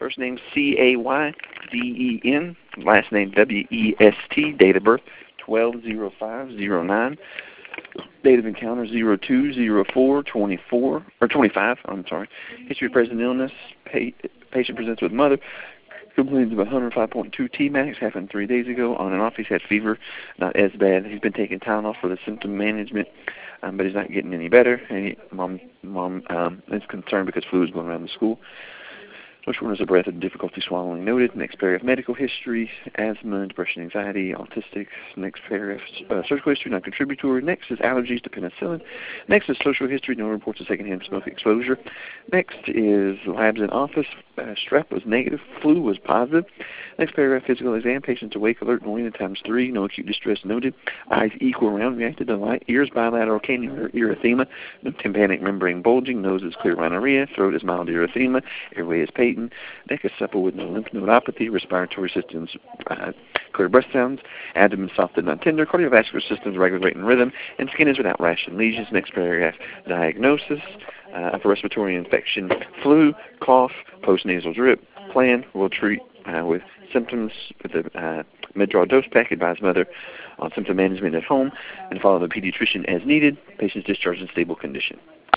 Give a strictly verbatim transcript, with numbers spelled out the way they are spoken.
First name C A Y D E N, last name W E S T, date of birth twelve oh five oh nine, date of encounter zero two zero four twenty-four, or twenty-five, I'm sorry. History of present illness, pa patient presents with mother, complains of one hundred five point two T max, happened three days ago, on and off. He's had fever, not as bad. He's been taking Tylenol for the symptom management, um, but he's not getting any better. And he, mom, mom um, is concerned because flu is going around the school. No shortness of breath and difficulty swallowing noted. Next paragraph, medical history, asthma, depression, anxiety, autistic. Next paragraph, uh, surgical history, non-contributory. Next is allergies to penicillin. Next is social history, no reports of secondhand smoke exposure. Next is labs in office. Uh, strep was negative, flu was positive. Next paragraph, physical exam, patients awake, alert, and oriented times three, no acute distress noted. Eyes equal round, reacted to light. Ears bilateral cannular erythema, no tympanic membrane bulging. Nose is clear rhinorrhea. Throat is mild erythema. Airway is patent. Neck is supple with no lymph nodopathy. Respiratory system's uh, clear breath sounds. Abdomen soft and not tender. Cardiovascular system's regular rate and rhythm. And skin is without rash and lesions. Next paragraph, diagnosis. Uh, upper respiratory infection, flu, cough, postnasal drip. Plan, will treat uh, with symptoms with the uh, mid-draw dose pack. Advise mother on symptom management at home and follow the pediatrician as needed. Patient's discharged in stable condition.